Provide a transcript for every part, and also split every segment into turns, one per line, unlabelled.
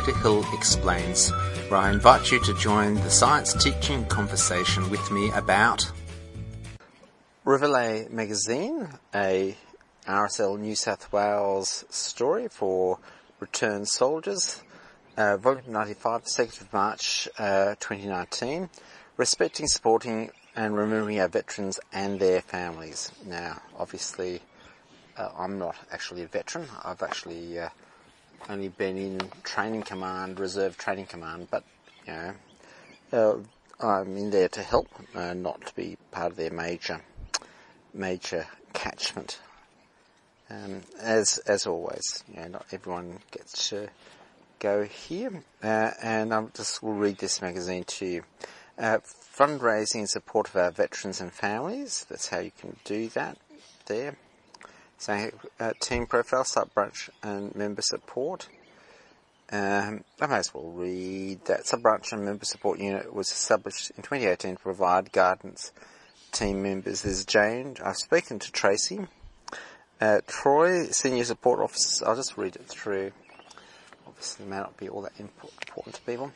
Dr. Hill Explains, where I invite you to join the science teaching conversation with me about Riverlea Magazine, a RSL New South Wales story for returned soldiers, volume 95, 2nd of March 2019, respecting, supporting and remembering our veterans and their families. Now, obviously, I'm not actually a veteran. I've actually only been in training command, reserve training command, but, I'm in there to help, not to be part of their major catchment. As always, not everyone gets to go here, and I just will read this magazine to you. Fundraising in support of our veterans and families, that's how you can do that there. So, team profile, sub-branch and member support. I may as well read that. Sub-branch and member support unit was established in 2018 to provide guidance team members. There's Jane. I've spoken to Tracy. Troy, Senior Support Officer. I'll just read it through. Obviously, it may not be all that important to people.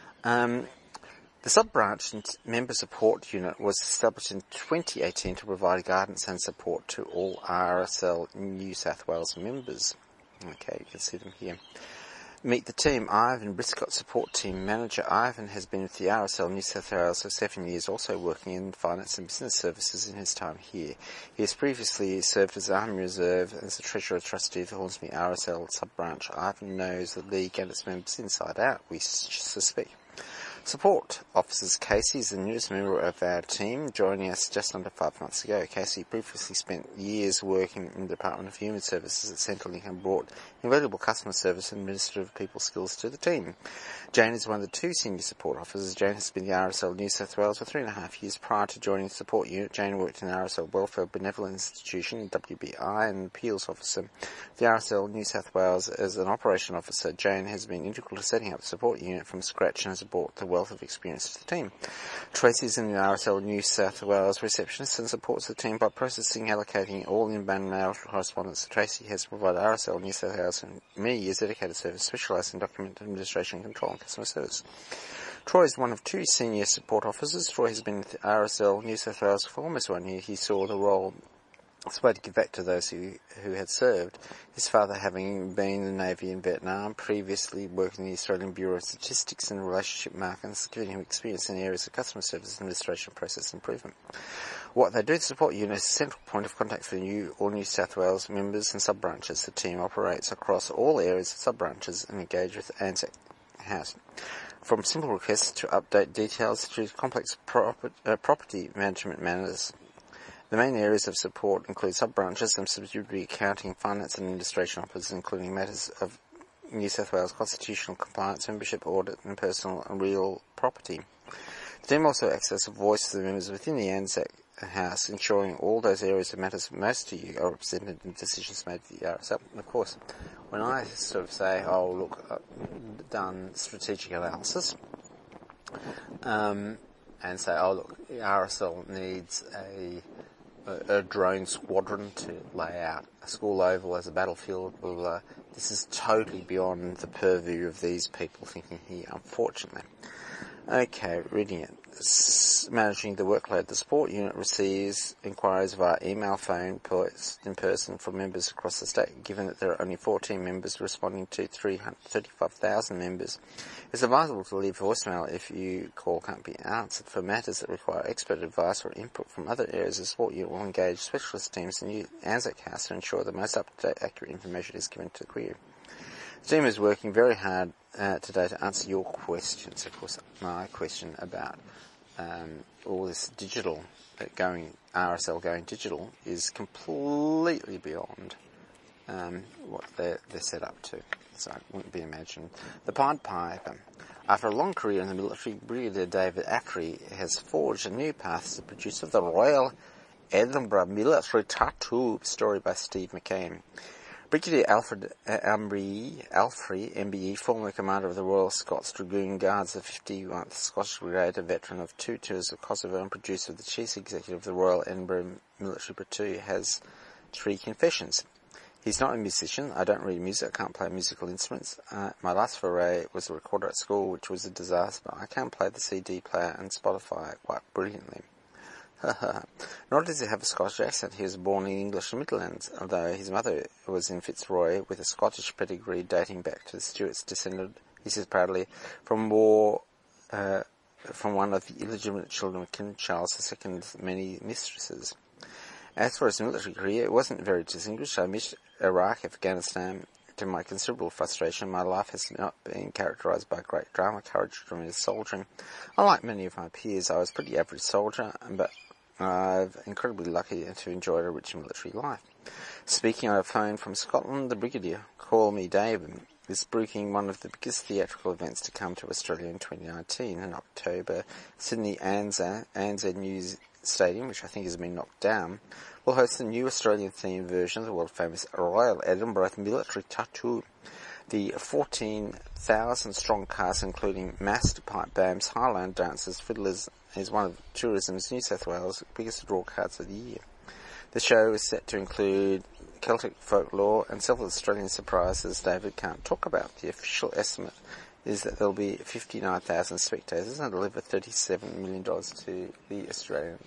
The sub-branch and member support unit was established in 2018 to provide guidance and support to all RSL New South Wales members. Okay, you can see them here. Meet the team. Ivan Briscott, Support Team Manager. Ivan has been with the RSL New South Wales for 7 years, also working in finance and business services in his time here. He has previously served as Army Reserve as the Treasurer Trustee of the Hornsby RSL sub-branch. Ivan knows the league and its members inside out, we suspect. Support Officers. Casey is the newest member of our team, joining us just under 5 months ago. Casey previously spent years working in the Department of Human Services at Centrelink and brought invaluable customer service and administrative people skills to the team. Jane is one of the 2 senior support officers. Jane has been the RSL New South Wales for 3.5 years. Prior to joining the support unit, Jane worked in the RSL Welfare Benevolent Institution, WBI, and appeals officer. The RSL New South Wales as an operation officer, Jane has been integral to setting up the support unit from scratch and has brought the wealth of experience to the team. Tracy is in the RSL New South Wales receptionist and supports the team by processing, allocating all inbound mail correspondence. Tracy has provided RSL New South Wales for many years dedicated service, specialised in document administration, control and customer service. Troy is one of 2 senior support officers. Troy has been with the RSL New South Wales for almost 1 year. He saw the role as a way to give back to those who had served. His father having been in the Navy in Vietnam, previously working in the Australian Bureau of Statistics and Relationship Markets, giving him experience in areas of customer service, administration, process improvement. What they do, the support unit is a central point of contact for New South Wales members and sub-branches. The team operates across all areas of sub-branches and engage with ANZAC House. From simple requests to update details to complex property management matters. The main areas of support include sub-branches and subsidiary accounting, finance and administration officers, including matters of New South Wales constitutional compliance, membership audit and personal and real property. The team also acts as a voice to the members within the ANZAC House, ensuring all those areas that matters most to you are represented in decisions made at the RSL. And of course, when I sort of say, I've done strategic analysis, and say, the RSL needs a drone squadron to lay out a school oval as a battlefield, blah, blah, blah. This is totally beyond the purview of these people thinking here, unfortunately. Okay, reading it. Managing the workload. The support unit receives inquiries via email, phone, post, in person from members across the state. Given that there are only 14 members responding to 335,000 members, it's advisable to leave voicemail if your call can't be answered. For matters that require expert advice or input from other areas, the support unit will engage specialist teams in the ANZAC House to ensure the most up-to-date, accurate information is given to the query. The team is working very hard today to answer your questions. Of course, my question about all this digital RSL going digital is completely beyond what they're set up to. So it wouldn't be imagined. The Pied Piper. After a long career in the military, Brigadier David Ackery has forged a new path as the producer of the Royal Edinburgh Military Tattoo, story by Steve McCain. Brigadier Alfred MBE, former commander of the Royal Scots Dragoon Guards, the 51st Scottish Brigade, a veteran of 2 tours of Kosovo and producer of the chief executive of the Royal Edinburgh Military Tattoo, has 3 confessions. He's not a musician. I don't read music. I can't play musical instruments. My last foray was a recorder at school, which was a disaster. I can play the CD player and Spotify quite brilliantly. Nor does he have a Scottish accent. He was born in English Midlands, although his mother was in Fitzroy with a Scottish pedigree dating back to the Stuarts, descended, he says proudly, from one of the illegitimate children of King Charles II's many mistresses. As for his military career, it wasn't very distinguished. I missed Iraq, Afghanistan. To my considerable frustration, my life has not been characterised by great drama, courage, during his soldiering. Unlike many of my peers, I was a pretty average soldier, but I'm incredibly lucky to enjoy a rich military life. Speaking on a phone from Scotland, the Brigadier, Call Me David, is booking one of the biggest theatrical events to come to Australia in 2019. In October, Sydney ANZ News Stadium, which I think has been knocked down, will host the new Australian-themed version of the world-famous Royal Edinburgh Military Tattoo. The 14,000-strong cast, including masked pipe bands, Highland dancers, fiddlers, is one of tourism's New South Wales' biggest draw cards of the year. The show is set to include Celtic folklore and several Australian surprises David can't talk about. The official estimate is that there'll be 59,000 spectators and deliver $37 million to the Australian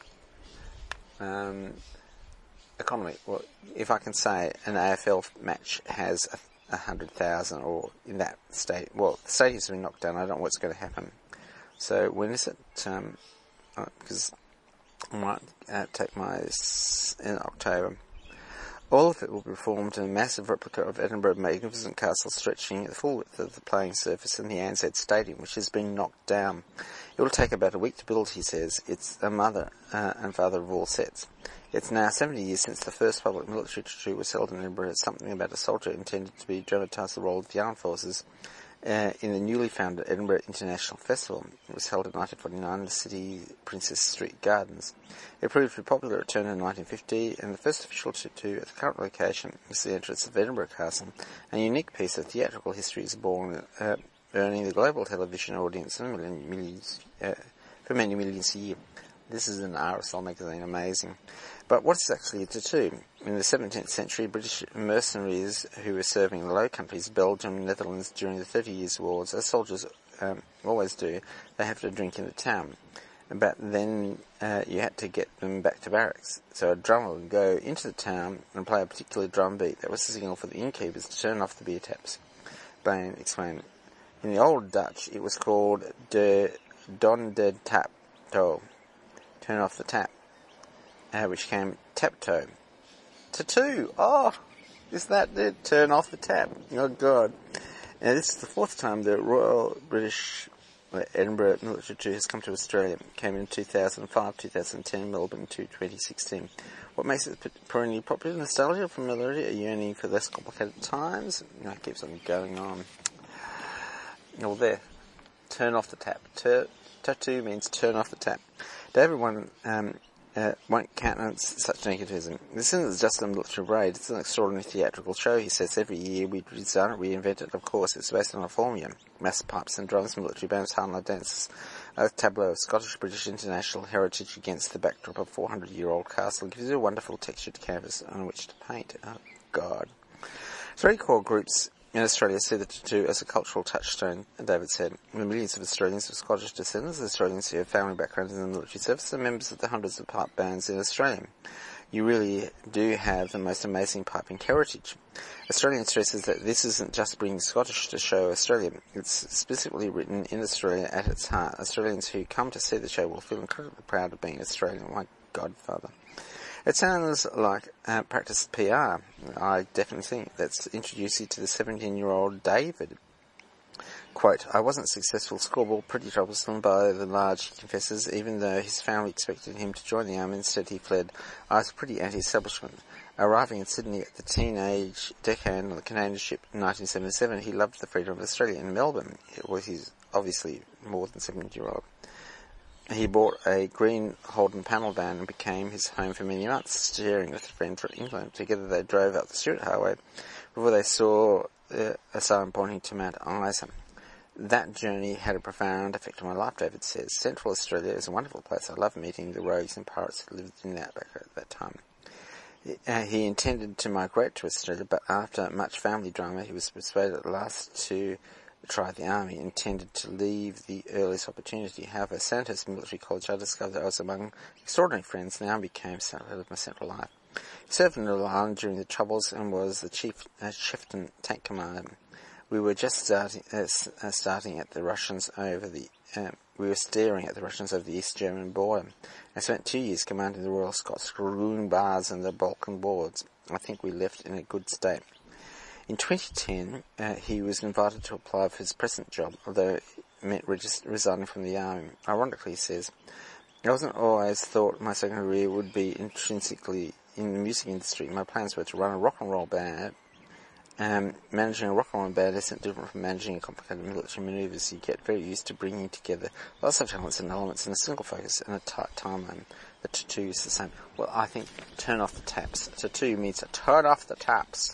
economy. Well, if I can say, an AFL match has 100,000, or in that state. Well, the stadium's been knocked down. I don't know what's going to happen. So when is it? Because I might take my in October. All of it will be performed in a massive replica of Edinburgh Magnificent Castle, stretching the full width of the playing surface in the ANZ Stadium, which has been knocked down. It will take about a week to build, he says. It's a mother and father of all sets. It's now 70 years since the first public military tattoo was held in Edinburgh. Something about a soldier intended to be dramatise the role of the armed forces in the newly founded Edinburgh International Festival. It was held in 1949 in the city Princess Street Gardens. It proved to be popular at turn in 1950, and the first official tattoo at the current location is the entrance of Edinburgh Castle. A unique piece of theatrical history is born, earning the global television audience for many millions a year. This is an RSL magazine, amazing. But what is actually a tattoo? In the 17th century, British mercenaries who were serving in the Low Countries, Belgium and Netherlands during the 30 Years' Wars, as soldiers always do, they have to drink in the town. But then you had to get them back to barracks. So a drummer would go into the town and play a particular drum beat that was the signal for the innkeepers to turn off the beer taps. Bain explained. In the Old Dutch, it was called de don de tap toe, turn off the tap, which came tap-toe. Tattoo! Oh! Is that it? Turn off the tap. Oh, God. Now, this is the fourth time the Royal British Edinburgh Military Tattoo has come to Australia. It came in 2005, 2010, Melbourne, 2016. What makes it perennially popular? Nostalgia, familiarity, a yearning for less complicated times. It keeps on going on. Well, there. Turn off the tap. Tattoo means turn off the tap. David won't countenance such negativism. This isn't just a military raid, it's an extraordinary theatrical show, he says. Every year we redesign it, reinvent it. Of course, it's based on a formula. Mass pipes and drums, military bands, Highland dances, a tableau of Scottish, British, international heritage against the backdrop of a 400-year-old castle gives you a wonderful textured canvas on which to paint. Oh, God. Three core groups in Australia see the tattoo as a cultural touchstone, David said. The millions of Australians of Scottish descendants, Australians who have family backgrounds in the military service, and members of the hundreds of pipe bands in Australia. You really do have the most amazing piping heritage. Australian stresses that this isn't just bringing Scottish to show Australia. It's specifically written in Australia at its heart. Australians who come to see the show will feel incredibly proud of being Australian. My godfather. It sounds like practiced PR. I definitely think that's introduced you to the 17-year-old David. Quote, I wasn't successful scoreboard, pretty troublesome by the large, he confesses, even though his family expected him to join the army. Instead he fled. I was pretty anti-establishment. Arriving in Sydney at the teenage decade on the Canadian ship in 1977, he loved the freedom of Australia. In Melbourne, he's obviously more than 70-year-old. He bought a green Holden panel van and became his home for many months, sharing with a friend from England. Together they drove up the Stuart Highway before they saw a sign pointing to Mount Isa. That journey had a profound effect on my life, David says. Central Australia is a wonderful place. I love meeting the rogues and pirates who lived in the outback at that time. He intended to migrate to Australia, but after much family drama, he was persuaded at last to try the army, intended to leave the earliest opportunity. However, at Sandhurst Military College, I discovered that I was among extraordinary friends, and the army became somewhat of my central life. He served in Northern Ireland during the Troubles and was the chief chieftain tank commander. We were just starting at the Russians over the. We were staring at the Russians over the East German border. I spent 2 years commanding the Royal Scots Dragoon Bars and the Balkan Boards. I think we left in a good state. In 2010, he was invited to apply for his present job, although it meant resigning from the army. Ironically, he says, I wasn't always thought my second career would be intrinsically in the music industry. My plans were to run a rock and roll band. Managing a rock and roll band isn't different from managing a complicated military manoeuvres. You get very used to bringing together lots of talents and elements in a single focus and a tight timeline. The tattoo is the same. Well, I think turn off the taps. Tattoo means turn off the taps.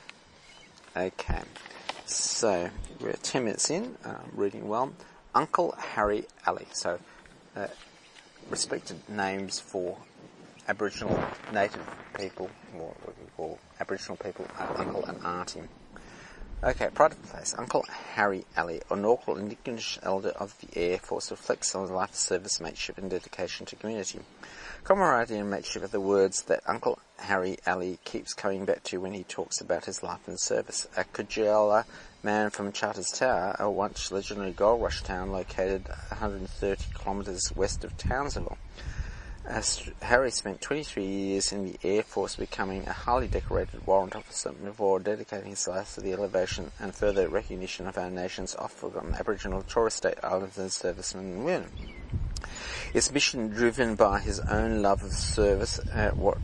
Okay, so we're 10 minutes in, reading well. Uncle Harry Alley. So, respected names for Aboriginal native people, or what we call Aboriginal people, uncle and auntie. Okay, pride of place. Uncle Harry Alley, inaugural Indigenous Elder of the Air Force, reflects on his life of service, mateship and dedication to community. Camaraderie and mateship are the words that Uncle Harry Alley keeps coming back to when he talks about his life and service. A Kujala man from Charters Tower, a once legendary gold rush town located 130 kilometres west of Townsville. Harry spent 23 years in the Air Force, becoming a highly decorated warrant officer before dedicating his life to the elevation and further recognition of our nation's oft-forgotten Aboriginal and Torres Strait Islander servicemen and women. His mission, driven by his own love of service, what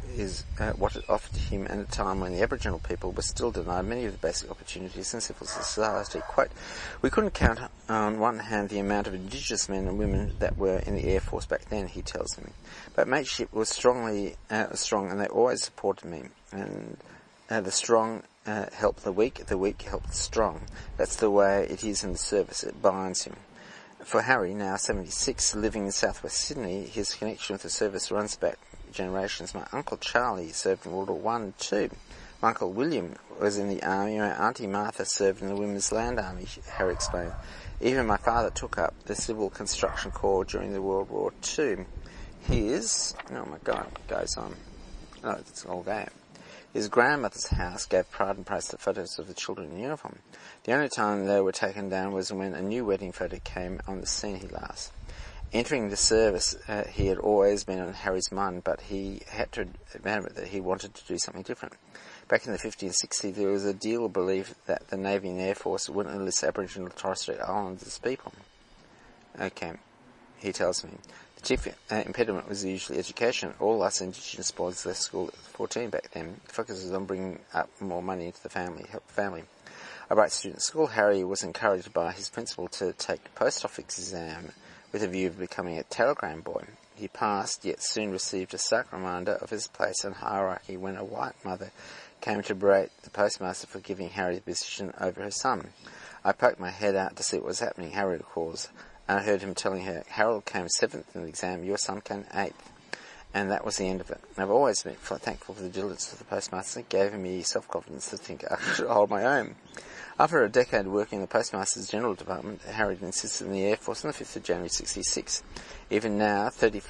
it offered to him at a time when the Aboriginal people were still denied many of the basic opportunities in civil society. Quote, we couldn't count on one hand the amount of Indigenous men and women that were in the Air Force back then, he tells me. But mateship was strong, and they always supported me. And the strong help the weak help the strong. That's the way it is in the service. It binds him. For Harry, now 76, living in southwest Sydney, his connection with the service runs back generations. My Uncle Charlie served in World War I and II. My Uncle William was in the army. My Auntie Martha served in the Women's Land Army, Harry explained. Even my father took up the Civil Construction Corps during the World War II. His, oh my God, what goes on? Oh, it's all game. His grandmother's house gave pride and praise to photos of the children in uniform. The only time they were taken down was when a new wedding photo came on the scene, he laughs. Entering the service, he had always been on Harry's mind, but he had to admit that he wanted to do something different. Back in the 50s and 60s, there was a deal of belief that the Navy and Air Force wouldn't enlist Aboriginal and Torres Strait Islanders people. Okay, he tells me. The chief impediment was usually education. All us Indigenous boys left school at 14 back then. The focus was on bringing up more money into the family, help the family. A bright student at school, Harry was encouraged by his principal to take the post office exam with a view of becoming a telegram boy. He passed, yet soon received a stark reminder of his place in hierarchy when a white mother came to berate the postmaster for giving Harry the position over her son. I poked my head out to see what was happening, Harry recalls, and I heard him telling her, Harold came 7th in the exam, your son came 8th. And that was the end of it. I've always been thankful for the diligence of the postmaster. It gave me self-confidence to think I could hold my own. After a decade working in the Postmaster's General Department, Harry enlisted in the Air Force on the 5th of January 1966. Even now,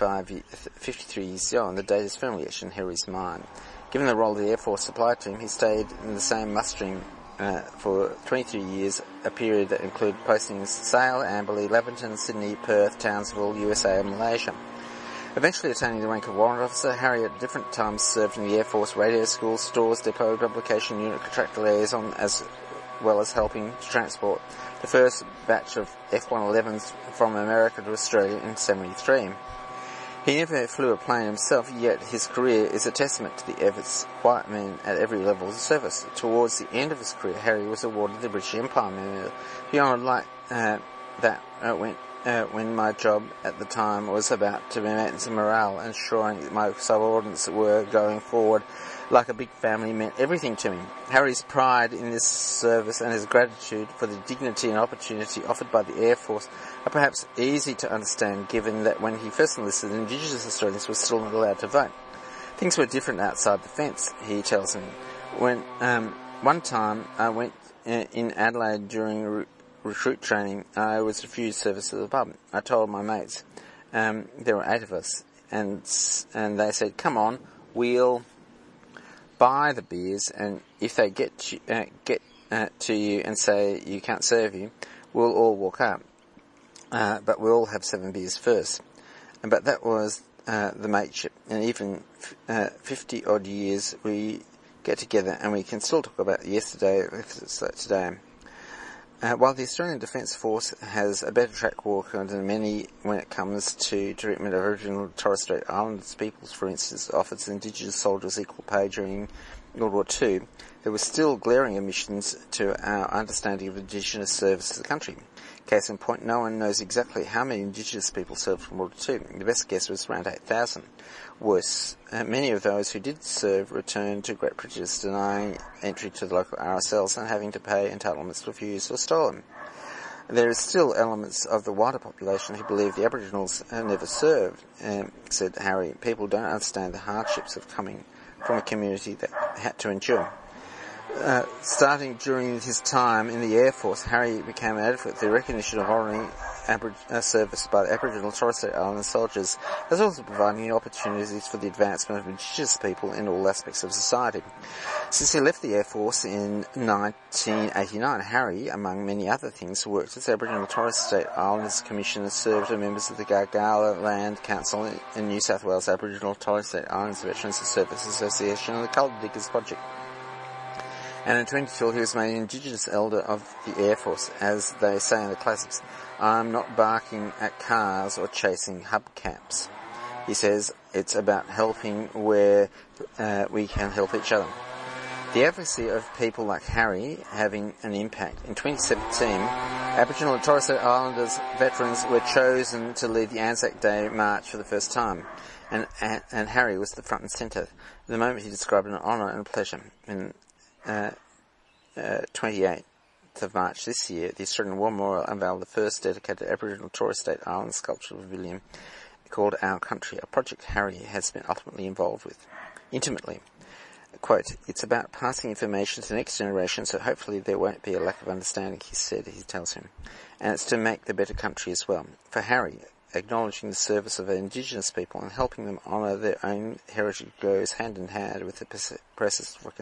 53 years on, the date is firmly etched in Harry's mind. Given the role the Air Force supplied to him, he stayed in the same mustering for 23 years, a period that included postings Sale, Amberley, Leventon, Sydney, Perth, Townsville, USA and Malaysia. Eventually attaining the rank of warrant officer, Harry at different times served in the Air Force radio school, stores, depot, publication unit, contractor liaison, as well as helping to transport the first batch of F-111s from America to Australia in 1973. He never flew a plane himself, yet his career is a testament to the efforts of white men at every level of the service. Towards the end of his career, Harry was awarded the British Empire Medal. He honoured like when my job at the time was about to be maintenance of morale, ensuring that my subordinates were going forward like a big family meant everything to me. Harry's pride in this service and his gratitude for the dignity and opportunity offered by the Air Force are perhaps easy to understand, given that when he first enlisted, Indigenous Australians were still not allowed to vote. Things were different outside the fence, he tells me. When one time I went in Adelaide during recruit training, I was refused service at the pub. I told my mates, there were 8 of us, and they said, "Come on, we'll buy the beers, and if they get to you and say you can't serve you, we'll all walk up. But we'll all have 7 beers first." But that was the mateship, and even 50 odd years we get together and we can still talk about yesterday if it's like today. While the Australian Defence Force has a better track record than many when it comes to treatment of Aboriginal and Torres Strait Islanders peoples, for instance, offers Indigenous soldiers equal pay during World War II, there were still glaring omissions to our understanding of Indigenous service to the country. Case in point, no one knows exactly how many Indigenous people served in World War II. The best guess was around 8,000. Worse, many of those who did serve returned to great prejudice, denying entry to the local RSLs and having to pay entitlements refused or stolen. There is still elements of the wider population who believe the Aboriginals never served, said Harry. People don't understand the hardships of coming from a community that had to endure. Starting during his time in the Air Force, Harry became an advocate for the recognition of honouring service by the Aboriginal and Torres Strait Islander soldiers, as well as providing opportunities for the advancement of Indigenous people in all aspects of society. Since he left the Air Force in 1989, Harry, among many other things, worked as Aboriginal and Torres Strait Islanders Commissioner, served as members of the Gargala Land Council in New South Wales, Aboriginal and Torres Strait Islanders Veterans Service Association, and the Culture Diggers Project. And in 2012 he was made Indigenous Elder of the Air Force. As they say in the classics, "I'm not barking at cars or chasing hubcaps." He says it's about helping where we can help each other. The advocacy of people like Harry having an impact. In 2017, Aboriginal and Torres Strait Islanders veterans were chosen to lead the Anzac Day March for the first time. And Harry was the front and centre. The moment he described an honour and pleasure. In 28th of March this year, the Australian War Memorial unveiled the first dedicated Aboriginal Torres Strait Island sculptural pavilion called Our Country, a project Harry has been ultimately involved with, intimately. Quote, "It's about passing information to the next generation, so hopefully there won't be a lack of understanding," he tells him. "And it's to make the better country as well." For Harry, acknowledging the service of Indigenous people and helping them honour their own heritage goes hand in hand with the process of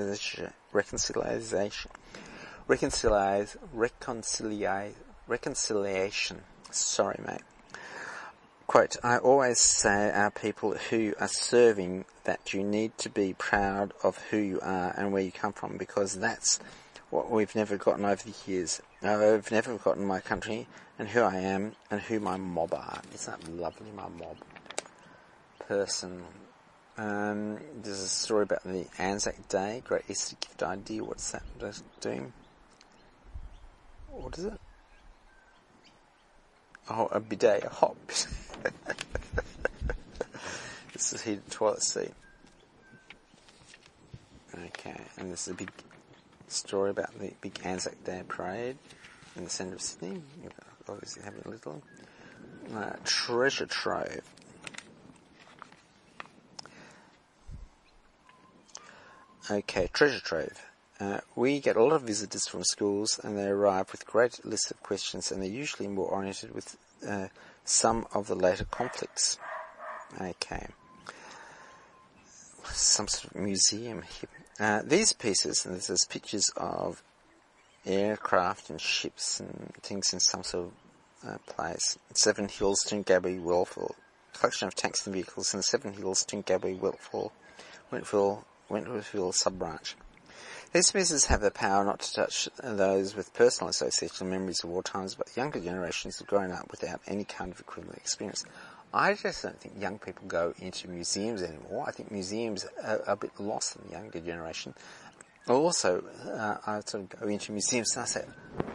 reconciliation. Sorry, mate. Quote, "I always say our people who are serving that you need to be proud of who you are and where you come from, because that's what we've never gotten over the years. I've never forgotten my country and who I am and who my mob are." Isn't that lovely, my mob person? There's a story about the Anzac Day, Great Easter Gift idea. What's that doing? What is it? Oh, a bidet, a hot bidet. This is heated toilet seat. Okay, and this is a big story about the big Anzac Day parade in the centre of Sydney. You're obviously having a little treasure trove. Okay, treasure trove. We get a lot of visitors from schools, and they arrive with great lists of questions, and they're usually more oriented with some of the later conflicts. Okay. Some sort of museum here. These pieces, and there's pictures of aircraft and ships and things in some sort of place. Seven Hills, Toongabbie, Wellfall. Collection of tanks and vehicles in Seven Hills, Toongabbie, Wentworthville sub-branch. These pieces have the power not to touch those with personal association and memories of war times, but the younger generations have grown up without any kind of equivalent experience. I just don't think young people go into museums anymore. I think museums are a bit lost in the younger generation. Also, I sort of go into museums and I say,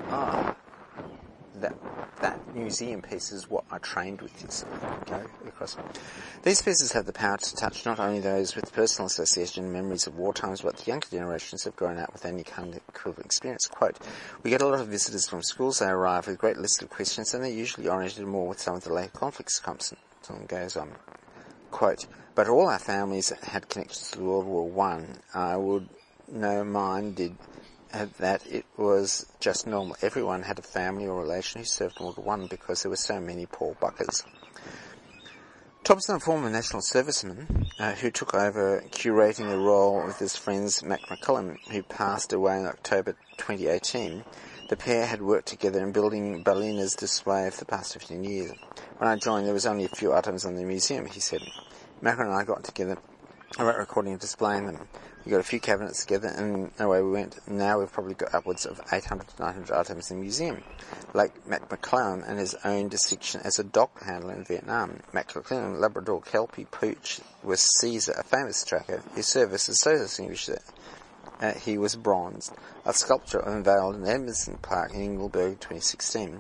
that museum piece is what I trained with. So go across. These pieces have the power to touch not only those with personal association and memories of war times, but the younger generations have grown up with any kind of equivalent experience. Quote, "We get a lot of visitors from schools. They arrive with a great list of questions, and they're usually oriented more with some of the later conflicts." Thompson goes on. quote, "But all our families had connections to World War One. I would know mine did that it was just normal. Everyone had a family or relation who served in World War One because there were so many poor buckers." Thompson, a former national serviceman who took over curating the role with his friends Mac McCullum, who passed away in October 2018. The pair had worked together in building Ballina's display for the past 15 years. "When I joined, there was only a few items in the museum," he said. "Mac and I got together, I wrote recording and displaying them. We got a few cabinets together and away we went. Now we've probably got upwards of 800 to 900 items in the museum." Like Mac McClellan and his own distinction as a dog handler in Vietnam. Mac McClellan, Labrador Kelpie Pooch, was Caesar, a famous tracker. His service is so distinguished that he was bronzed. A sculpture unveiled in Edmondson Park in Ingleburg 2016.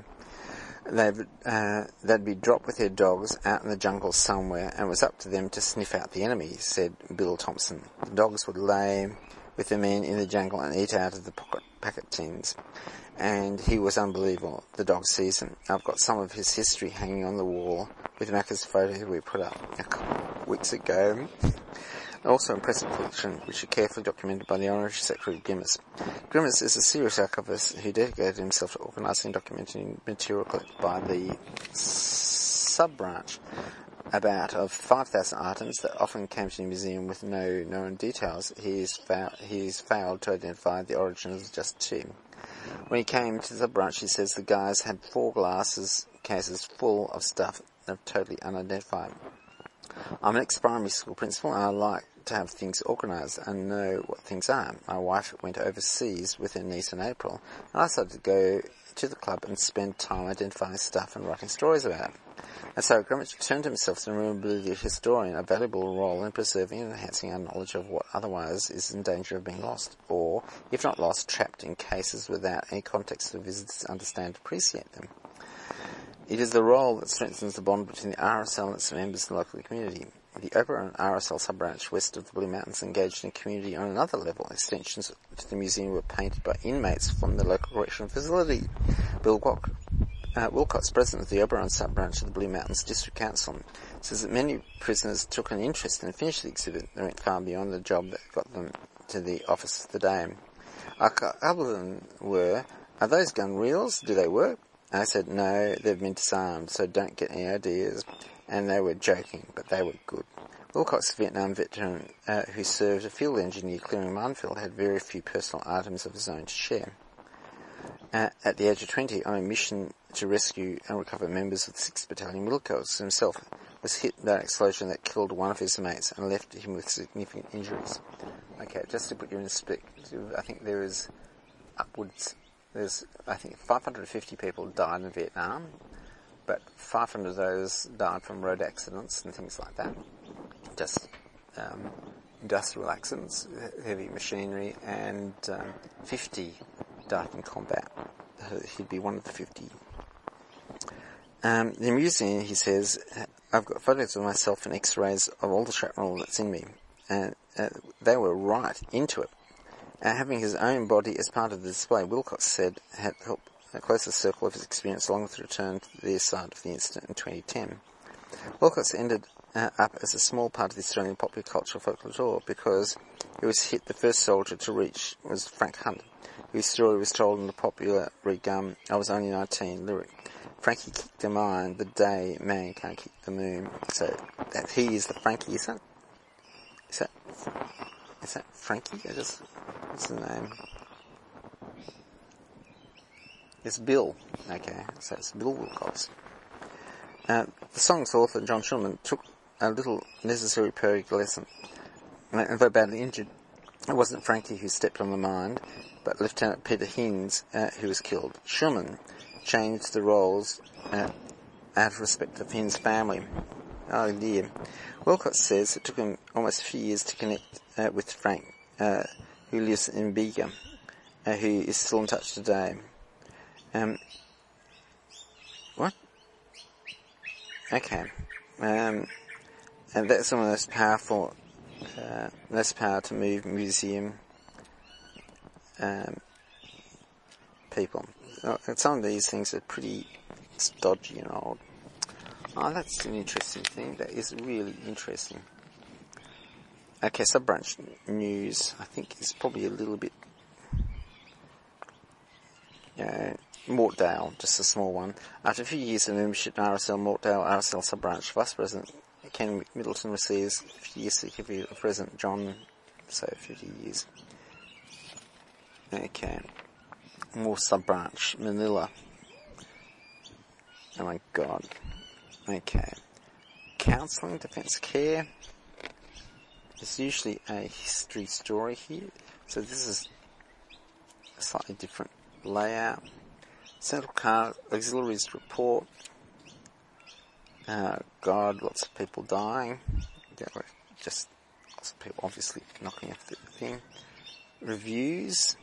They'd be dropped with their dogs out in the jungle somewhere, and it was up to them to sniff out the enemy, said Bill Thompson. The dogs would lay with the men in the jungle and eat out of the packet tins. And he was unbelievable, the dog season. I've got some of his history hanging on the wall with Macca's photo we put up a couple of weeks ago. Also impressive collection, which are carefully documented by the Honorary Secretary of Grimace. Grimace is a serious archivist who dedicated himself to organising and documenting material collected by the sub-branch. About of 5,000 items that often came to the museum with no known details, he's failed to identify the origins of just two. When he came to the sub-branch, he says the guys had 4 cases full of stuff that are totally unidentified. "I'm an ex-primary school principal and I like to have things organised and know what things are. My wife went overseas with her niece in April, and I decided to go to the club and spend time identifying stuff and writing stories about it." And so Grimmett turned himself to the memorabilia historian, a valuable role in preserving and enhancing our knowledge of what otherwise is in danger of being lost, or, if not lost, trapped in cases without any context for visitors to understand and appreciate them. It is the role that strengthens the bond between the RSL and its members in the local community. The Oberon RSL sub-branch west of the Blue Mountains engaged in community on another level. Extensions to the museum were painted by inmates from the local correctional facility. Bill Wilcox, president of the Oberon sub-branch of the Blue Mountains District Council, says that many prisoners took an interest and finished the exhibit. They went far beyond the job that got them to the office for the day. A couple of them were, "Are those gun reels? Do they work?" I said, "No, they've been disarmed, so don't get any ideas." And they were joking, but they were good. Wilcox, a Vietnam veteran who served a field engineer clearing a minefield, had very few personal items of his own to share. At the age of 20, on a mission to rescue and recover members of the 6th Battalion, Wilcox himself was hit by an explosion that killed one of his mates and left him with significant injuries. Okay, just to put you in perspective, I think there's 550 people died in Vietnam, but 500 of those died from road accidents and things like that. Just industrial accidents, heavy machinery, and 50 died in combat. He'd be one of the 50. The museum, he says, "I've got photos of myself and x-rays of all the shrapnel that's in me." And they were right into it. Having his own body as part of the display, Wilcox said, had helped a closer circle of his experience along with the return to the site of the incident in 2010. Wilcox ended up as a small part of the Australian popular cultural folklore because he was hit. The first soldier to reach was Frank Hunt, whose story was told in the popular Rick "I Was Only 19" lyric. Frankie kicked the mine the day man can't kick the moon. So that he is the Frankie, is that? Is that Frankie? What's the name? It's Bill. Okay, so it's Bill Wilcox. The song's author, John Shulman, took a little necessary poetic lesson. And though badly injured, it wasn't Frankie who stepped on the mine, but Lieutenant Peter Hinds, who was killed. Shulman changed the roles out of respect for Hinds' family. Oh dear. Wilcox says it took him almost a few years to connect with Frank, who lives in Bega, who is still in touch today. What? Okay. And that's one of the most powerful, most power to move museum people. Some of these things are pretty stodgy and old. Oh, that's an interesting thing. That is really interesting. Okay, sub-branch news, I think, is probably a little bit... Mortdale, just a small one. After a few years of membership in RSL Mortdale, RSL sub-branch Vice President Ken Middleton receives 50 years certificate of President John, so 50 years. Okay. More sub-branch, Manila. Oh my god. Okay. Counselling, defence care. There's usually a history story here, so this is a slightly different layout. Central Car Auxiliaries report. God, lots of people dying. There were just lots of people obviously knocking off the thing. Reviews.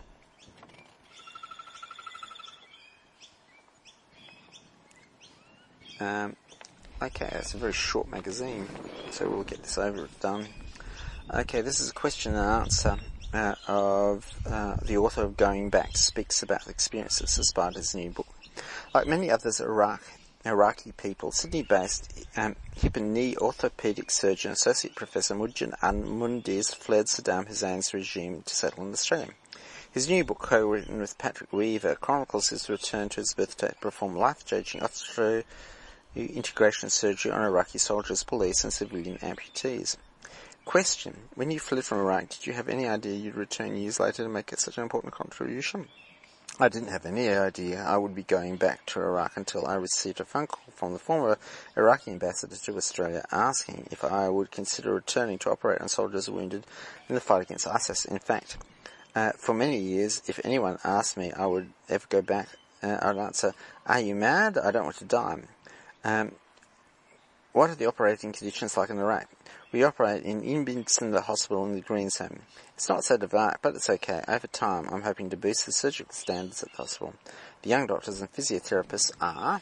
Okay, it's a very short magazine, so we'll get this over and done. Okay, this is a question and answer of the author of Going Back, speaks about the experiences inspired his new book. Like many others Iraqi people, Sydney-based hip and knee orthopaedic surgeon Associate Professor Mujin Mundiz fled Saddam Hussein's regime to settle in Australia. His new book, co-written with Patrick Weaver, chronicles his return to his birthday to perform life-changing integration surgery on Iraqi soldiers, police and civilian amputees. Question: when you fled from Iraq, did you have any idea you'd return years later to make such an important contribution? I didn't have any idea I would be going back to Iraq until I received a phone call from the former Iraqi ambassador to Australia asking if I would consider returning to operate on soldiers wounded in the fight against ISIS. In fact, for many years, if anyone asked me I would ever go back, I'd answer, "Are you mad? I don't want to die." What are the operating conditions like in Iraq? We operate in Inbinson, the hospital in the Green Zone. It's not so developed, but it's okay. Over time, I'm hoping to boost the surgical standards at the hospital. The young doctors and physiotherapists are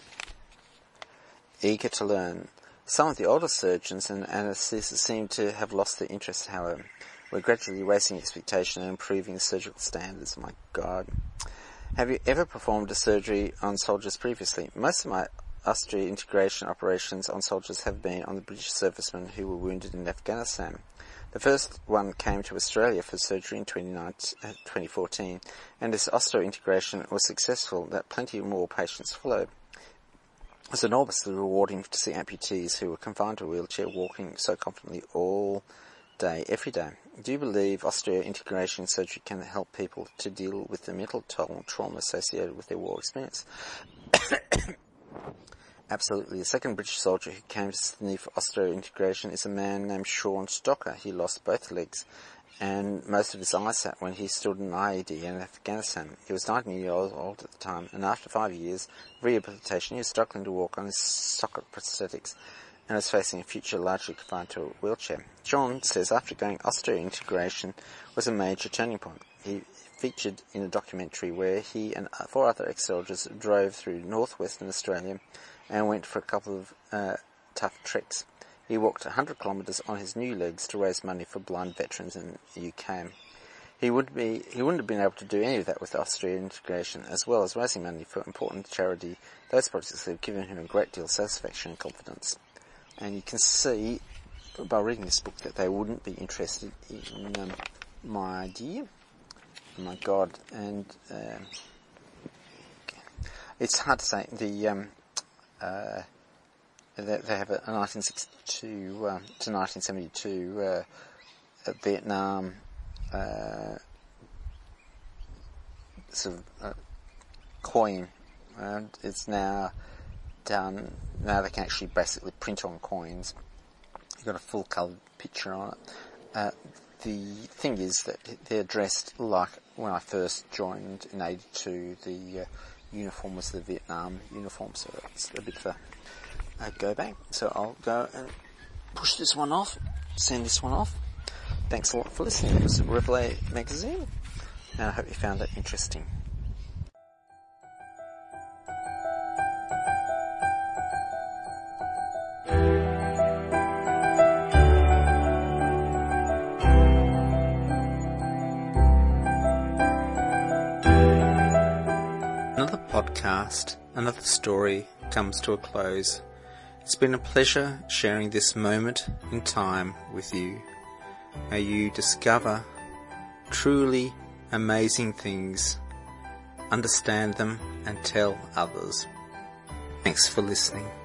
eager to learn. Some of the older surgeons and anaesthetists seem to have lost their interest, however. We're gradually raising expectation and improving the surgical standards. My God. Have you ever performed a surgery on soldiers previously? Most of my Austria integration operations on soldiers have been on the British servicemen who were wounded in Afghanistan. The first one came to Australia for surgery in 2014, and this Austria integration was successful that plenty more patients followed. It was enormously rewarding to see amputees who were confined to a wheelchair walking so confidently all day, every day. Do you believe Austria integration surgery can help people to deal with the mental toll and trauma associated with their war experience? Absolutely. The second British soldier who came to Sydney for osteo-integration is a man named Sean Stocker. He lost both legs and most of his eyesight when he stood in an IED in Afghanistan. He was 19 years old at the time, and after 5 years of rehabilitation, he was struggling to walk on his socket prosthetics and was facing a future largely confined to a wheelchair. Sean says after going osteo-integration was a major turning point. He featured in a documentary where he and 4 other ex-soldiers drove through northwestern Australia and went for a couple of tough treks. He walked 100 kilometres on his new legs to raise money for blind veterans in the UK. He wouldn't have been able to do any of that with Austria integration, as well as raising money for important charity. Those projects have given him a great deal of satisfaction and confidence. And you can see by reading this book that they wouldn't be interested in my idea. Oh my God! And it's hard to say. They have a 1962 to 1972 Vietnam sort of coin, and it's now done. Now they can actually basically print on coins. You've got a full coloured picture on it. The thing is that they're dressed like when I first joined in '82. The uniform was the Vietnam uniform, so it's a bit of a go back. So I'll go and push this one off, send this one off. Thanks a lot for listening. It was Reveille Magazine, and I hope you found that interesting. Another podcast, another story comes to a close. It's been a pleasure sharing this moment in time with you. May you discover truly amazing things, understand them and tell others. Thanks for listening.